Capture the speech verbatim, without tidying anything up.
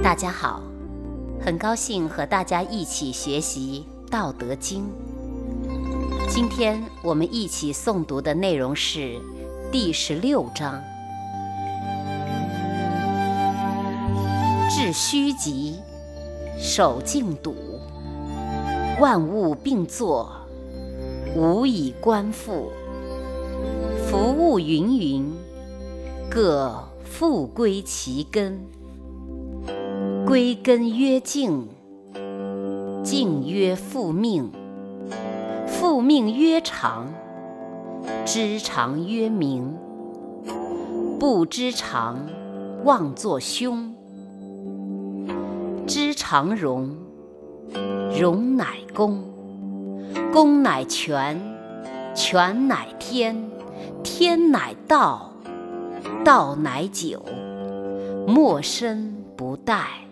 大家好，很高兴和大家一起学习《道德经》。今天我们一起诵读的内容是第十六章：致虚极，守静笃，万物并作，无以观复。夫物芸芸，各复归其根。归根曰静，静曰复命，复命曰长，知常曰明。不知常，妄作凶。知常容，容乃公，公乃全，全乃天，天乃道，道乃久，莫身不殆。